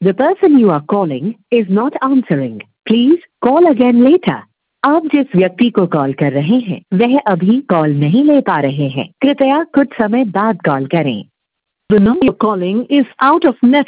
The person you are calling is not answering. Please call again later. आप जिस व्यक्ति को कॉल कर रहे हैं वह अभी कॉल नहीं ले पा रहे हैं। कृपया कुछ समय बाद कॉल करें। The number you're calling is out of network.